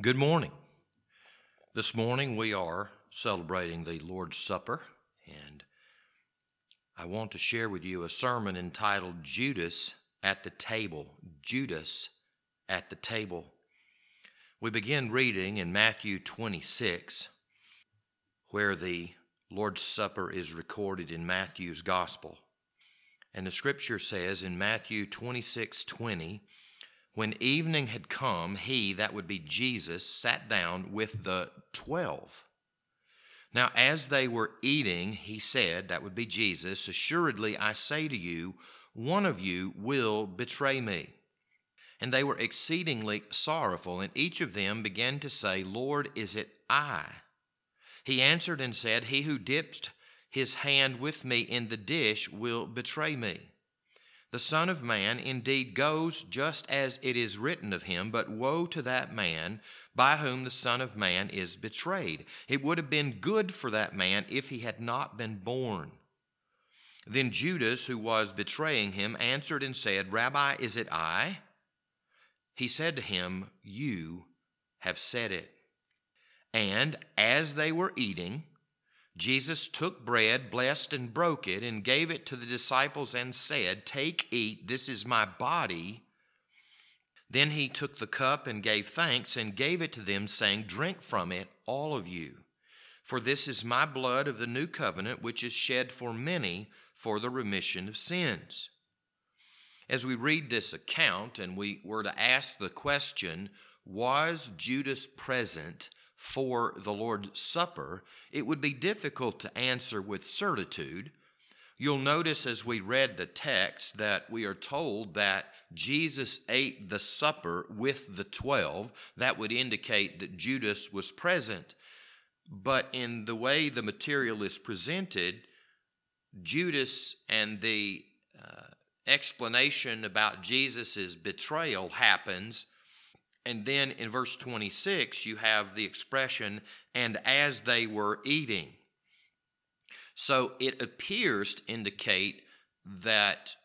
Good morning. This morning we are celebrating the Lord's Supper, and I want to share with you a sermon entitled Judas at the Table. Judas at the Table. We begin reading in Matthew 26, where the Lord's Supper is recorded in Matthew's Gospel. And the scripture says in Matthew 26:20, when evening had come, he, that would be Jesus, sat down with the 12. Now, as they were eating, he said, that would be Jesus, assuredly I say to you, one of you will betray me. And they were exceedingly sorrowful, and each of them began to say, Lord, is it I? He answered and said, he who dipped his hand with me in the dish will betray me. The Son of Man indeed goes just as it is written of him, but woe to that man by whom the Son of Man is betrayed. It would have been good for that man if he had not been born. Then Judas, who was betraying him, answered and said, Rabbi, is it I? He said to him, you have said it. And as they were eating, Jesus took bread, blessed and broke it, and gave it to the disciples and said, take, eat, this is my body. Then he took the cup and gave thanks and gave it to them, saying, drink from it, all of you. For this is my blood of the new covenant, which is shed for many for the remission of sins. As we read this account and we were to ask the question, was Judas present for the Lord's Supper, it would be difficult to answer with certitude. You'll notice as we read the text that we are told that Jesus ate the supper with the 12. That would indicate that Judas was present. But in the way the material is presented, Judas and the explanation about Jesus' betrayal happens. And then in verse 26, you have the expression, and as they were eating. So it appears to indicate that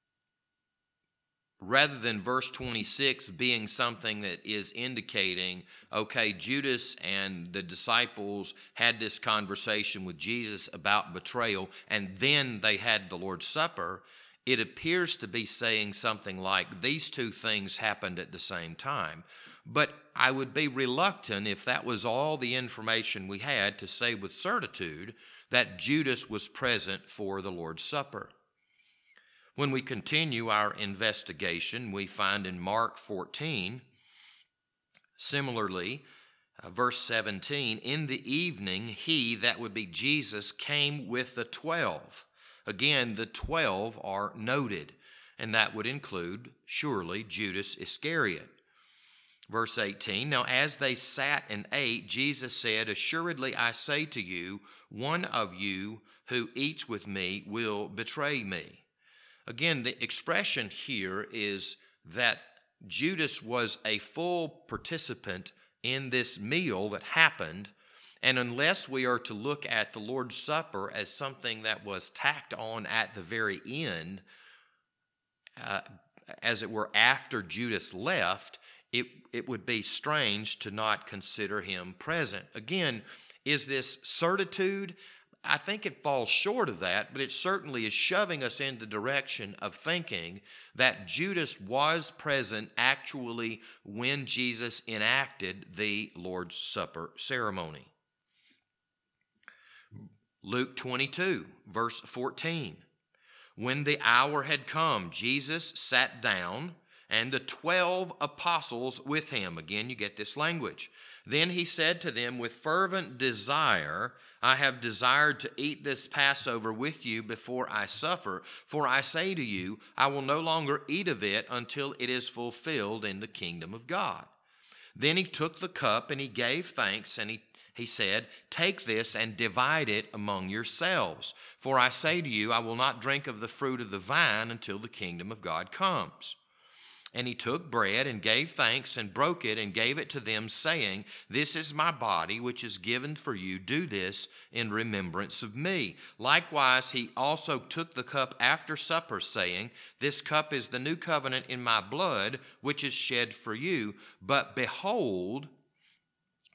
rather than verse 26 being something that is indicating, okay, Judas and the disciples had this conversation with Jesus about betrayal, and then they had the Lord's Supper, it appears to be saying something like these two things happened at the same time. But I would be reluctant, if that was all the information we had, to say with certitude that Judas was present for the Lord's Supper. When we continue our investigation, we find in Mark 14, similarly, verse 17, in the evening, he, that would be Jesus, came with the 12. Again, the 12 are noted, and that would include, surely, Judas Iscariot. Verse 18, now as they sat and ate, Jesus said, assuredly I say to you, one of you who eats with me will betray me. Again, the expression here is that Judas was a full participant in this meal that happened. And unless we are to look at the Lord's Supper as something that was tacked on at the very end, as it were after Judas left, it would be strange to not consider him present. Again, is this certitude? I think it falls short of that, but it certainly is shoving us in the direction of thinking that Judas was present actually when Jesus enacted the Lord's Supper ceremony. Luke 22, verse 14. When the hour had come, Jesus sat down, and the 12 apostles with him. Again, you get this language. Then he said to them, with fervent desire, I have desired to eat this Passover with you before I suffer. For I say to you, I will no longer eat of it until it is fulfilled in the kingdom of God. Then he took the cup and he gave thanks, and he said, take this and divide it among yourselves. For I say to you, I will not drink of the fruit of the vine until the kingdom of God comes. And he took bread and gave thanks and broke it and gave it to them, saying, this is my body, which is given for you. Do this in remembrance of me. Likewise, he also took the cup after supper, saying, this cup is the new covenant in my blood, which is shed for you. But behold,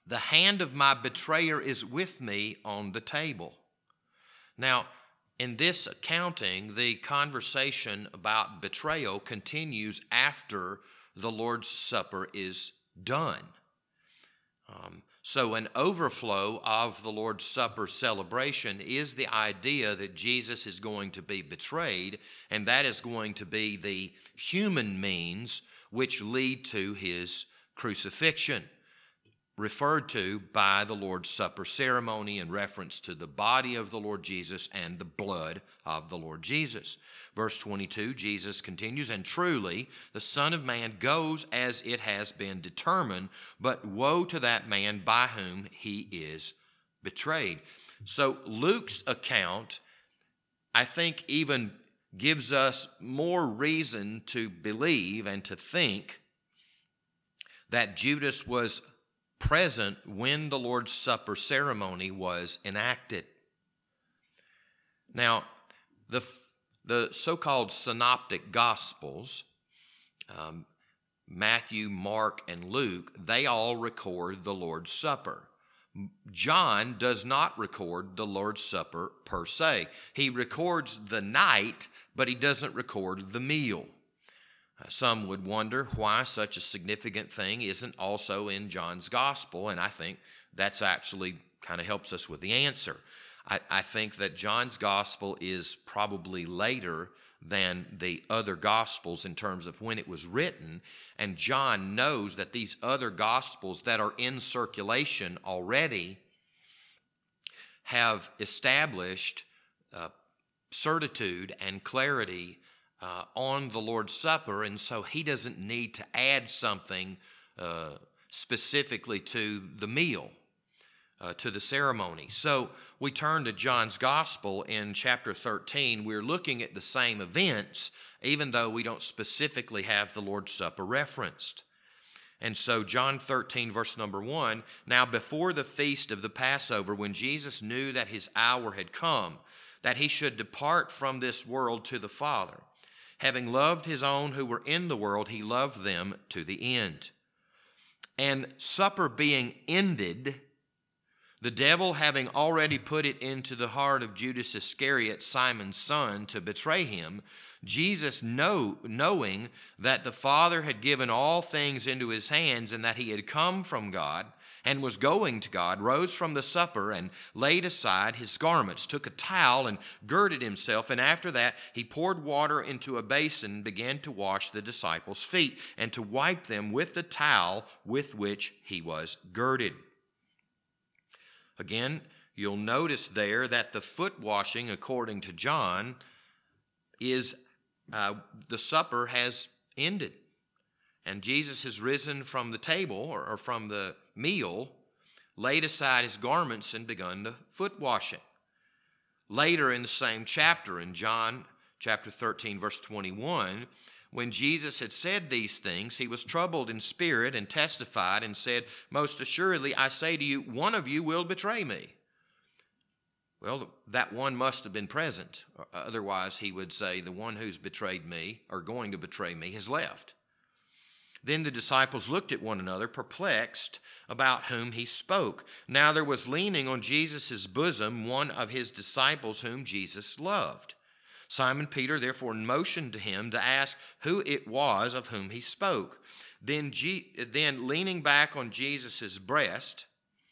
the hand of my betrayer is with me on the table. Now, in this accounting, the conversation about betrayal continues after the Lord's Supper is done. So an overflow of the Lord's Supper celebration is the idea that Jesus is going to be betrayed, and that is going to be the human means which lead to his crucifixion, referred to by the Lord's Supper ceremony in reference to the body of the Lord Jesus and the blood of the Lord Jesus. Verse 22, Jesus continues, and truly the Son of Man goes as it has been determined, but woe to that man by whom he is betrayed. So Luke's account, I think, even gives us more reason to believe and to think that Judas was present when the Lord's Supper ceremony was enacted. Now, the so-called synoptic Gospels, Matthew, Mark, and Luke, they all record the Lord's Supper. John does not record the Lord's Supper per se. He records the night, but he doesn't record the meal. Some would wonder why such a significant thing isn't also in John's Gospel, and I think that's actually kind of helps us with the answer. I think that John's Gospel is probably later than the other Gospels in terms of when it was written, and John knows that these other Gospels that are in circulation already have established certitude and clarity on the Lord's Supper, and so he doesn't need to add something specifically to the meal, to the ceremony. So we turn to John's Gospel in chapter 13. We're looking at the same events, even though we don't specifically have the Lord's Supper referenced. And so John 13, verse number 1, now before the feast of the Passover, when Jesus knew that his hour had come, that he should depart from this world to the Father, having loved his own who were in the world, he loved them to the end. And supper being ended, the devil having already put it into the heart of Judas Iscariot, Simon's son, to betray him, Jesus, knowing that the Father had given all things into his hands and that he had come from God and was going to God, rose from the supper and laid aside his garments, took a towel and girded himself, and after that he poured water into a basin, began to wash the disciples' feet and to wipe them with the towel with which he was girded. Again, you'll notice there that the foot washing, according to John, is the supper has ended. And Jesus has risen from the table or from the meal, laid aside his garments and begun the foot washing. Later in the same chapter, in John chapter 13, verse 21, when Jesus had said these things, he was troubled in spirit and testified and said, most assuredly, I say to you, one of you will betray me. Well, that one must have been present. Otherwise, he would say, the one who's betrayed me or going to betray me has left. Then the disciples looked at one another, perplexed about whom he spoke. Now there was leaning on Jesus' bosom one of his disciples whom Jesus loved. Simon Peter therefore motioned to him to ask who it was of whom he spoke. Then leaning back on Jesus' breast,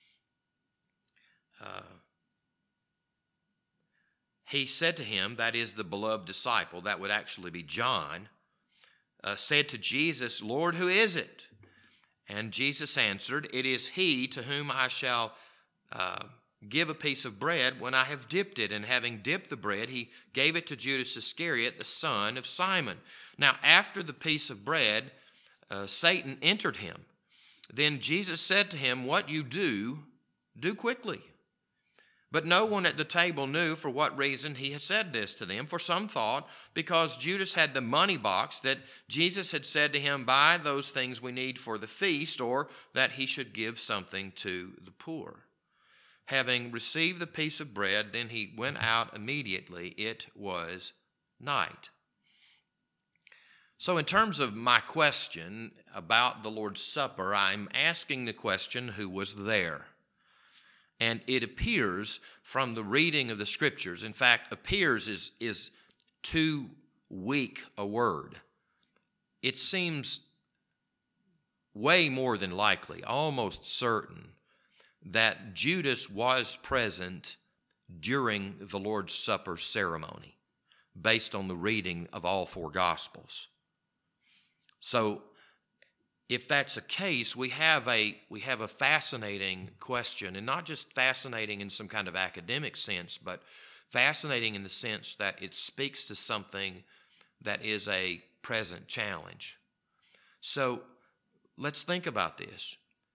he said to him, that is the beloved disciple, that would actually be John, said to Jesus, Lord, who is it? And Jesus answered, it is he to whom I shall give a piece of bread when I have dipped it. And having dipped the bread, he gave it to Judas Iscariot, the son of Simon. Now, after the piece of bread, Satan entered him. Then Jesus said to him, what you do quickly. But no one at the table knew for what reason he had said this to them, for some thought, because Judas had the money box, that Jesus had said to him, buy those things we need for the feast, or that he should give something to the poor. Having received the piece of bread, then he went out immediately. It was night. So in terms of my question about the Lord's Supper, I'm asking the question, who was there? And it appears from the reading of the Scriptures, in fact, appears is too weak a word. It seems way more than likely, almost certain, that Judas was present during the Lord's Supper ceremony, based on the reading of all four Gospels. So, if that's the case, we have a fascinating question, and not just fascinating in some kind of academic sense, but fascinating in the sense that it speaks to something that is a present challenge. So, let's think about this.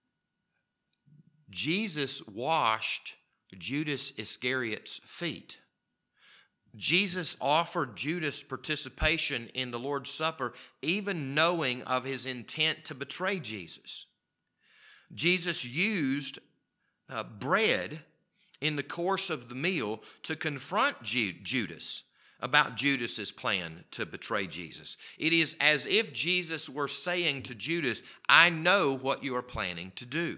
Jesus washed Judas Iscariot's feet. Jesus offered Judas participation in the Lord's Supper, even knowing of his intent to betray Jesus. Jesus used bread in the course of the meal to confront Judas about Judas's plan to betray Jesus. It is as if Jesus were saying to Judas, I know what you are planning to do.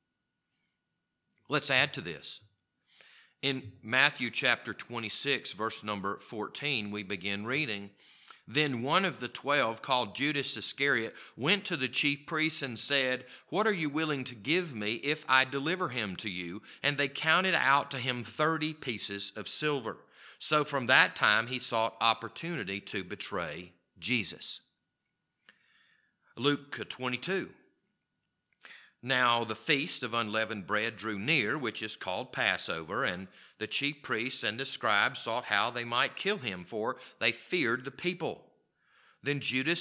Let's add to this. In Matthew chapter 26, verse number 14, we begin reading, Then one of the 12, called Judas Iscariot, went to the chief priests and said, What are you willing to give me if I deliver him to you? And they counted out to him 30 pieces of silver. So from that time he sought opportunity to betray Jesus. Luke 22. Now the feast of unleavened bread drew near, which is called Passover, and the chief priests and the scribes sought how they might kill him, for they feared the people. Then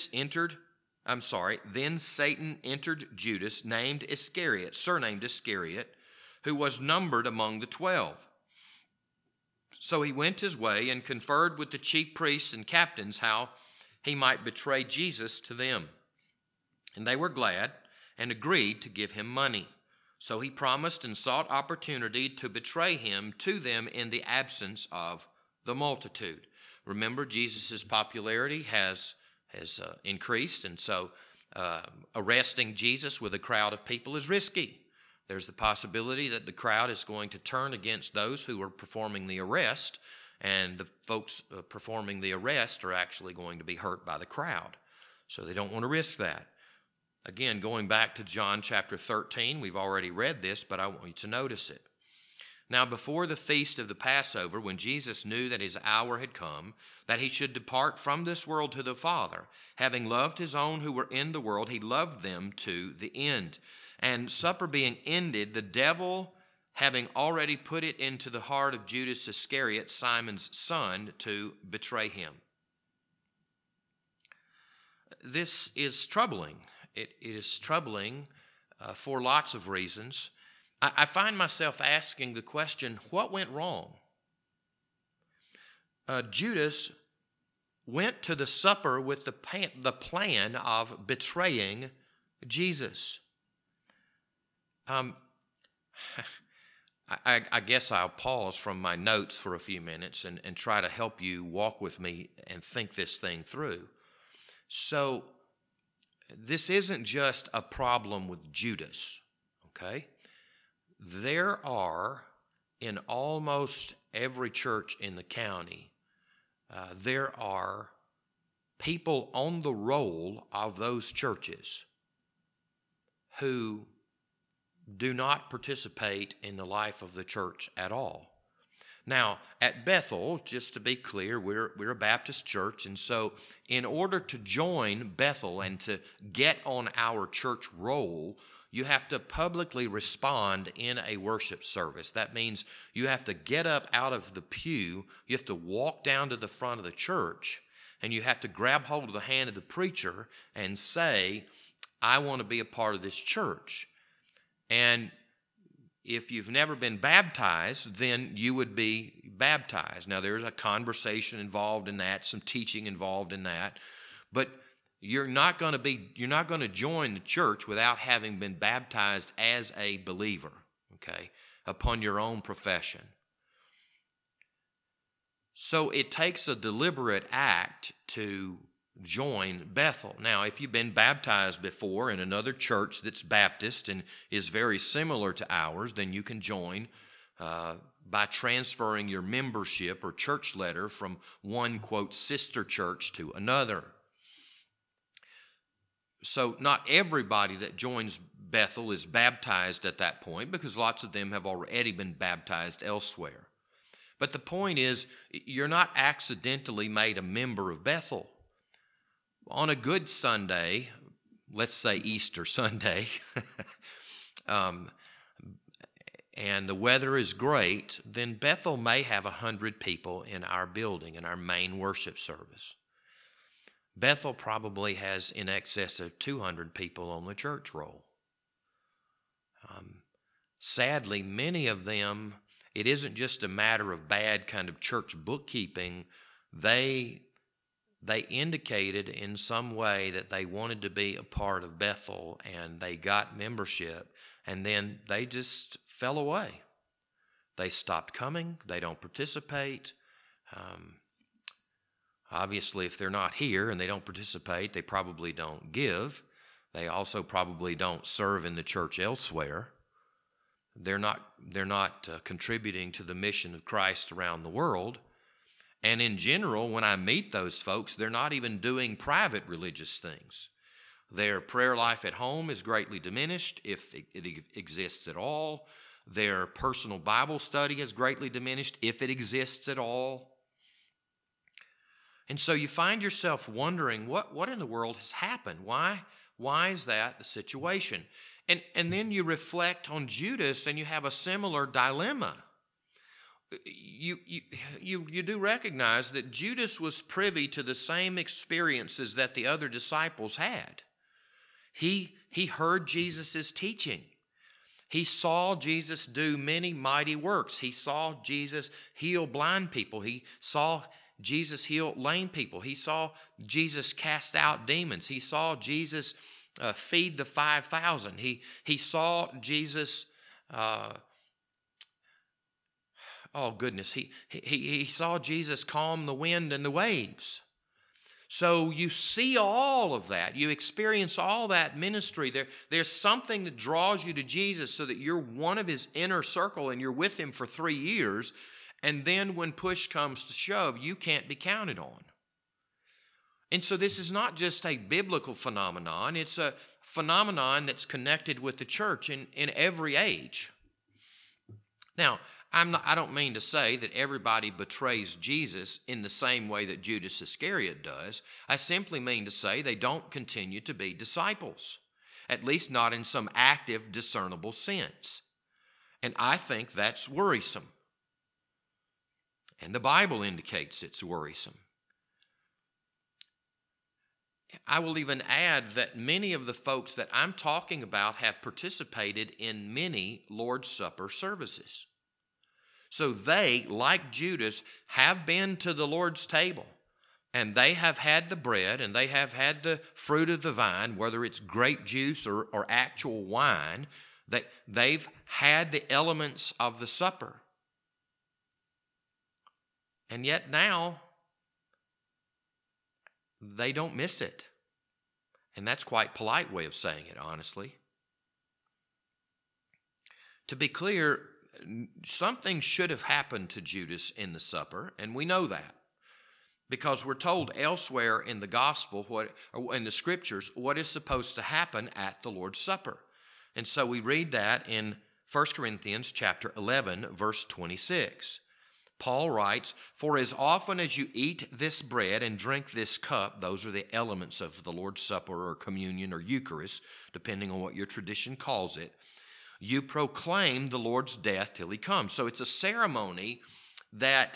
Satan entered Judas, surnamed Iscariot, who was numbered among the 12. So he went his way and conferred with the chief priests and captains how he might betray Jesus to them. And they were glad and agreed to give him money. So he promised and sought opportunity to betray him to them in the absence of the multitude. Remember, Jesus' popularity has increased, and so arresting Jesus with a crowd of people is risky. There's the possibility that the crowd is going to turn against those who are performing the arrest, and the folks performing the arrest are actually going to be hurt by the crowd. So they don't want to risk that. Again, going back to John chapter 13, we've already read this, but I want you to notice it. Now, before the feast of the Passover, when Jesus knew that his hour had come, that he should depart from this world to the Father, having loved his own who were in the world, he loved them to the end. And supper being ended, the devil, having already put it into the heart of Judas Iscariot, Simon's son, to betray him. This is troubling. It is troubling for lots of reasons. I find myself asking the question, what went wrong? Judas went to the supper with the plan of betraying Jesus. I guess I'll pause from my notes for a few minutes and try to help you walk with me and think this thing through. So, this isn't just a problem with Judas, okay? There are, in almost every church in the county, there are people on the roll of those churches who do not participate in the life of the church at all. Now, at Bethel, just to be clear, we're a Baptist church, and so in order to join Bethel and to get on our church roll, you have to publicly respond in a worship service. That means you have to get up out of the pew, you have to walk down to the front of the church, and you have to grab hold of the hand of the preacher and say, I want to be a part of this church. And if you've never been baptized, then you would be baptized. Now, there's a conversation involved in that, some teaching involved in that, but you're not going to join the church without having been baptized as a believer, okay, upon your own profession. So it takes a deliberate act to join Bethel. Now, if you've been baptized before in another church that's Baptist and is very similar to ours, then you can join by transferring your membership or church letter from one, quote, sister church to another. So not everybody that joins Bethel is baptized at that point, because lots of them have already been baptized elsewhere. But the point is, you're not accidentally made a member of Bethel. On a good Sunday, let's say Easter Sunday, and the weather is great, then Bethel may have 100 people in our building, in our main worship service. Bethel probably has in excess of 200 people on the church roll. Sadly, many of them, it isn't just a matter of bad kind of church bookkeeping. They indicated in some way that they wanted to be a part of Bethel, and they got membership, and then they just fell away. They stopped coming. They don't participate. Obviously, if they're not here and they don't participate, they probably don't give. They also probably don't serve in the church elsewhere. They're not contributing to the mission of Christ around the world. And in general, when I meet those folks, they're not even doing private religious things. Their prayer life at home is greatly diminished, if it exists at all. Their personal Bible study is greatly diminished, if it exists at all. And so you find yourself wondering, what in the world has happened? Why is that the situation? And then you reflect on Judas, and you have a similar dilemma. You do recognize that Judas was privy to the same experiences that the other disciples had. He heard Jesus' teaching. He saw Jesus do many mighty works. He saw Jesus heal blind people. He saw Jesus heal lame people. He saw Jesus cast out demons. He saw Jesus feed the 5,000. He saw Jesus, he saw Jesus calm the wind and the waves. So you see all of that. You experience all that ministry. There's something that draws you to Jesus so that you're one of his inner circle and you're with him for 3 years. And then when push comes to shove, you can't be counted on. And so this is not just a biblical phenomenon. It's a phenomenon that's connected with the church in every age. Now, I don't mean to say that everybody betrays Jesus in the same way that Judas Iscariot does. I simply mean to say they don't continue to be disciples, at least not in some active, discernible sense. And I think that's worrisome. And the Bible indicates it's worrisome. I will even add that many of the folks that I'm talking about have participated in many Lord's Supper services. So they, like Judas, have been to the Lord's table, and they have had the bread, and they have had the fruit of the vine, whether it's grape juice or actual wine. They've had the elements of the supper. And yet now, they don't miss it. And that's quite a polite way of saying it, honestly. To be clear, something should have happened to Judas in the supper, and we know that because we're told elsewhere in the gospel, in the scriptures, what is supposed to happen at the Lord's Supper. And so we read that in 1 Corinthians chapter 11, verse 26. Paul writes, "For as often as you eat this bread and drink this cup," those are the elements of the Lord's Supper or communion or Eucharist, depending on what your tradition calls it, "you proclaim the Lord's death till he comes." So it's a ceremony that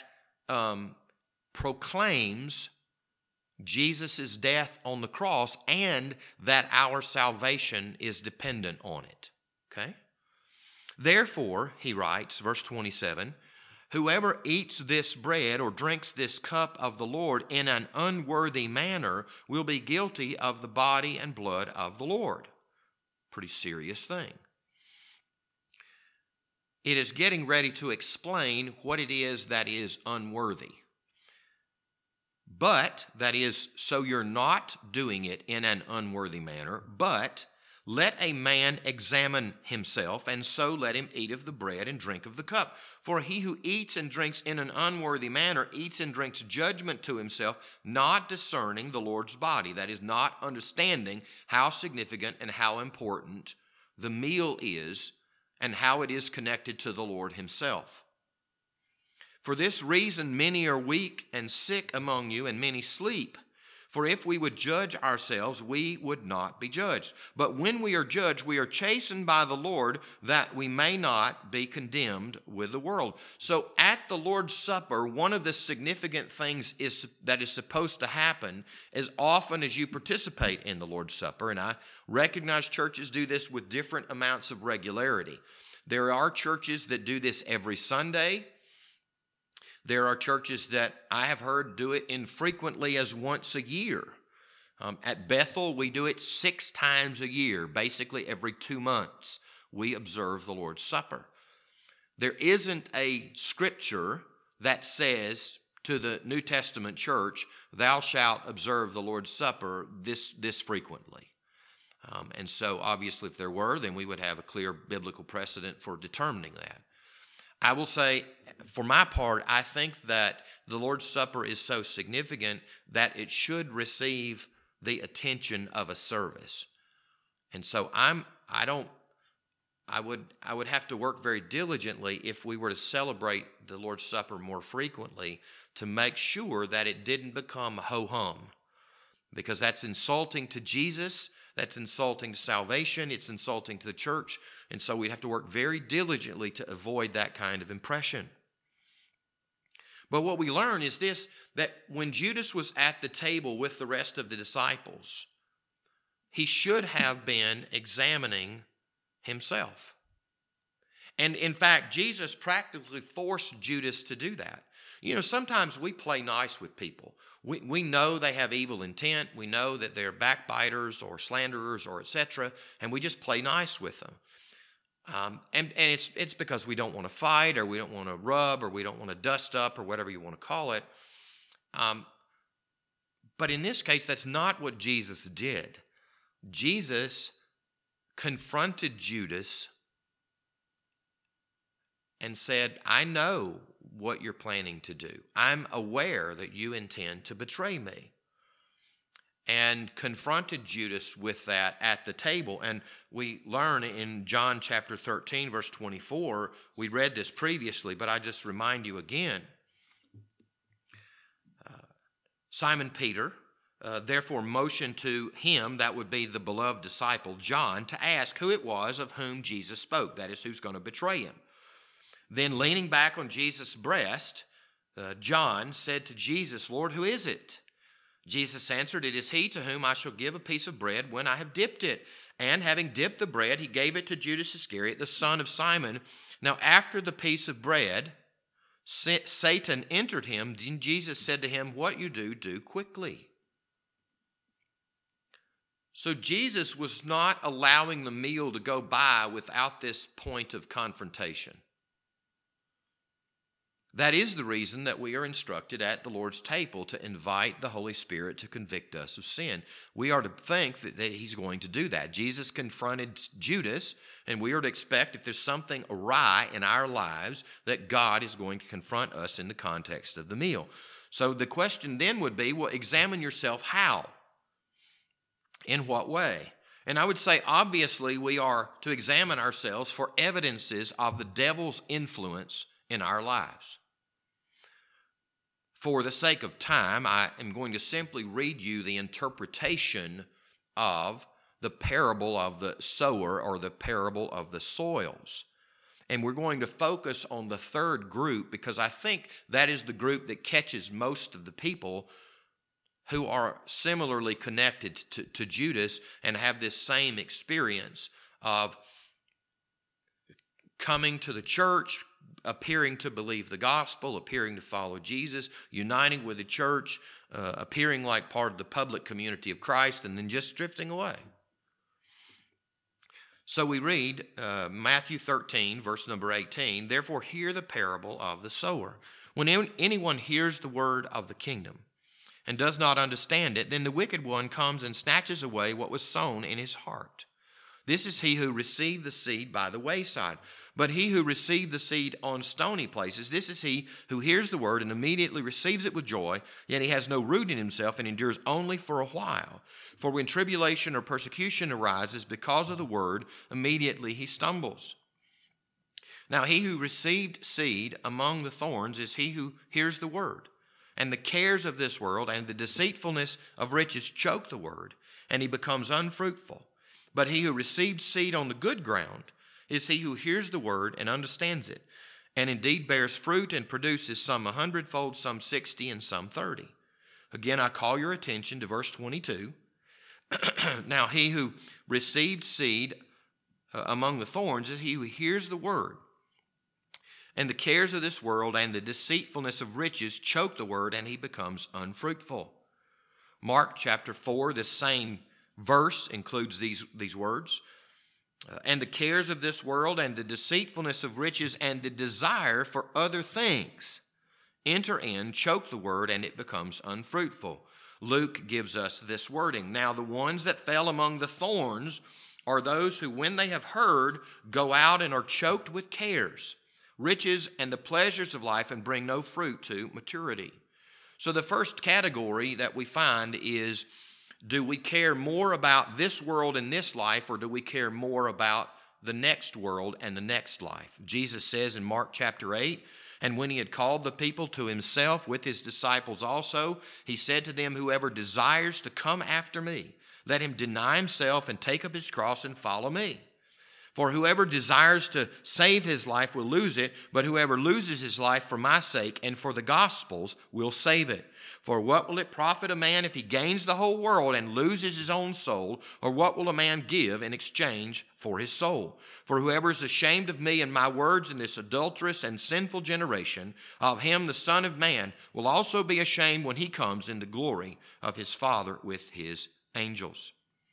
proclaims Jesus' death on the cross and that our salvation is dependent on it. Okay? "Therefore," he writes, verse 27, "whoever eats this bread or drinks this cup of the Lord in an unworthy manner will be guilty of the body and blood of the Lord." Pretty serious thing. It is getting ready to explain what it is that is unworthy. But, that is, so you're not doing it in an unworthy manner, but let a man examine himself, and so let him eat of the bread and drink of the cup. For he who eats and drinks in an unworthy manner eats and drinks judgment to himself, not discerning the Lord's body. That is, not understanding how significant and how important the meal is and how it is connected to the Lord himself. For this reason many are weak and sick among you, and many sleep. For if we would judge ourselves, we would not be judged. But when we are judged, we are chastened by the Lord, that we may not be condemned with the world. So at the Lord's Supper, one of the significant things that is supposed to happen as often as you participate in the Lord's Supper, and I recognize churches do this with different amounts of regularity. There are churches that do this every Sunday. There are churches that I have heard do it infrequently as once a year. At Bethel, we do it 6 times a year. Basically, every 2 months, we observe the Lord's Supper. There isn't a scripture that says to the New Testament church, thou shalt observe the Lord's Supper this frequently. And so, obviously, if there were, then we would have a clear biblical precedent for determining that. I will say, for my part, I think that the Lord's Supper is so significant that it should receive the attention of a service. And so I would have to work very diligently if we were to celebrate the Lord's Supper more frequently to make sure that it didn't become ho-hum, because that's insulting to Jesus. That's insulting to salvation. It's insulting to the church. And so we'd have to work very diligently to avoid that kind of impression. But what we learn is this, that when Judas was at the table with the rest of the disciples, he should have been examining himself. And in fact, Jesus practically forced Judas to do that. You know, sometimes we play nice with people. We know they have evil intent. We know that they're backbiters or slanderers or etc., and we just play nice with them. And it's because we don't want to fight, or we don't want to rub, or we don't want to dust up, or whatever you want to call it. But in this case, that's not what Jesus did. Jesus confronted Judas and said, I know what you're planning to do. I'm aware that you intend to betray me. And confronted Judas with that at the table. And we learn in John chapter 13, verse 24, we read this previously, but I just remind you again. Simon Peter therefore motioned to him, that would be the beloved disciple John, to ask who it was of whom Jesus spoke, that is, who's going to betray him. Then leaning back on Jesus' breast, John said to Jesus, Lord, who is it? Jesus answered, it is he to whom I shall give a piece of bread when I have dipped it. And having dipped the bread, he gave it to Judas Iscariot, the son of Simon. Now after the piece of bread, Satan entered him. Then Jesus said to him, what you do, do quickly. So Jesus was not allowing the meal to go by without this point of confrontation. That is the reason that we are instructed at the Lord's table to invite the Holy Spirit to convict us of sin. We are to think that he's going to do that. Jesus confronted Judas, and we are to expect if there's something awry in our lives that God is going to confront us in the context of the meal. So the question then would be, well, examine yourself how? In what way? And I would say, obviously, we are to examine ourselves for evidences of the devil's influence in our lives. For the sake of time, I am going to simply read you the interpretation of the parable of the sower, or the parable of the soils. And we're going to focus on the third group, because I think that is the group that catches most of the people who are similarly connected to Judas and have this same experience of coming to the church, appearing to believe the gospel, appearing to follow Jesus, uniting with the church, appearing like part of the public community of Christ, and then just drifting away. So we read Matthew 13, verse number 18, therefore hear the parable of the sower. When anyone hears the word of the kingdom and does not understand it, then the wicked one comes and snatches away what was sown in his heart. This is he who received the seed by the wayside. But he who received the seed on stony places, this is he who hears the word and immediately receives it with joy, yet he has no root in himself and endures only for a while. For when tribulation or persecution arises because of the word, immediately he stumbles. Now he who received seed among the thorns is he who hears the word, and the cares of this world and the deceitfulness of riches choke the word, and he becomes unfruitful. But he who received seed on the good ground is he who hears the word and understands it, and indeed bears fruit and produces some 100-fold, some 60, and some 30. Again, I call your attention to verse 22. Now he who received seed among the thorns is he who hears the word, and the cares of this world and the deceitfulness of riches choke the word, and he becomes unfruitful. Mark chapter 4, this same verse includes these words. And the cares of this world and the deceitfulness of riches and the desire for other things enter in, choke the word, and it becomes unfruitful. Luke gives us this wording. Now the ones that fell among the thorns are those who, when they have heard, go out and are choked with cares, riches, and the pleasures of life, and bring no fruit to maturity. So the first category that we find is, do we care more about this world and this life, or do we care more about the next world and the next life? Jesus says in Mark chapter 8, and when he had called the people to himself with his disciples also, he said to them, whoever desires to come after me, let him deny himself and take up his cross and follow me. For whoever desires to save his life will lose it, but whoever loses his life for my sake and for the gospel's will save it. For what will it profit a man if he gains the whole world and loses his own soul? Or what will a man give in exchange for his soul? For whoever is ashamed of me and my words in this adulterous and sinful generation, of him the Son of Man will also be ashamed when he comes in the glory of his Father with his angels.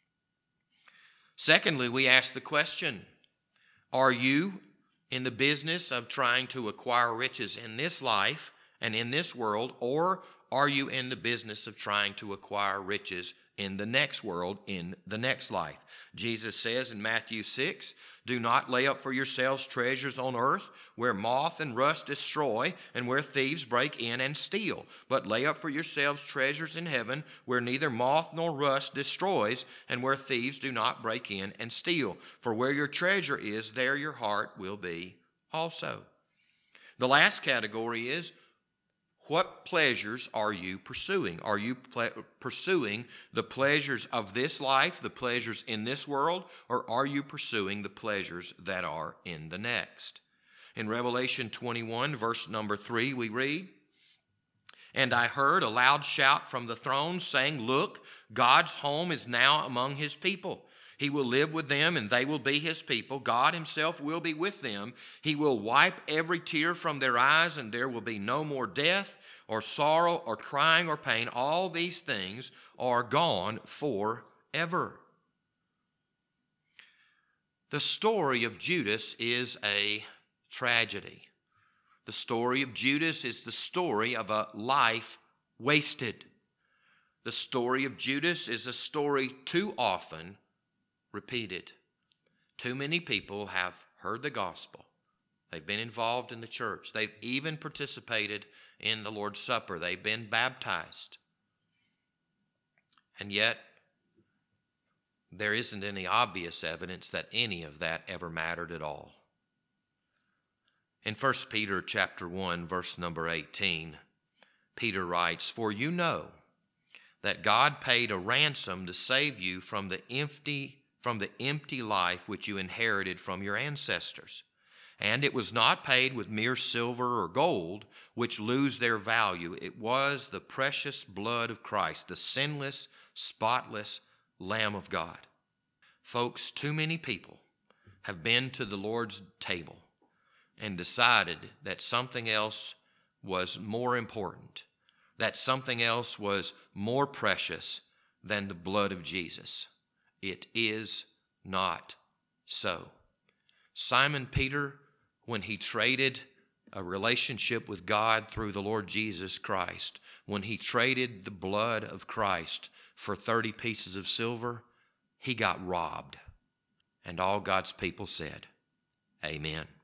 Secondly, we ask the question, are you in the business of trying to acquire riches in this life and in this world, or are you in the business of trying to acquire riches in the next world, in the next life? Jesus says in Matthew 6, do not lay up for yourselves treasures on earth, where moth and rust destroy, and where thieves break in and steal. But lay up for yourselves treasures in heaven, where neither moth nor rust destroys, and where thieves do not break in and steal. For where your treasure is, there your heart will be also. The last category is, what pleasures are you pursuing? Are you pursuing the pleasures of this life, the pleasures in this world, or are you pursuing the pleasures that are in the next? In Revelation 21, verse number 3, we read, and I heard a loud shout from the throne saying, look, God's home is now among his people. He will live with them, and they will be his people. God himself will be with them. He will wipe every tear from their eyes, and there will be no more death or sorrow or crying or pain. All these things are gone forever. The story of Judas is a tragedy. The story of Judas is the story of a life wasted. The story of Judas is a story too often repeated. Too many people have heard the gospel. They've been involved in the church. They've even participated in the Lord's Supper. They've been baptized. And yet, there isn't any obvious evidence that any of that ever mattered at all. In 1 Peter chapter 1, verse number 18, Peter writes, for you know that God paid a ransom to save you from the empty life which you inherited from your ancestors. And it was not paid with mere silver or gold, which lose their value. It was the precious blood of Christ, the sinless, spotless Lamb of God. Folks, too many people have been to the Lord's table and decided that something else was more important, that something else was more precious than the blood of Jesus. It is not so. Simon Peter, when he traded a relationship with God through the Lord Jesus Christ when he traded the blood of Christ for 30 pieces of silver, he got robbed. And all God's people said, Amen.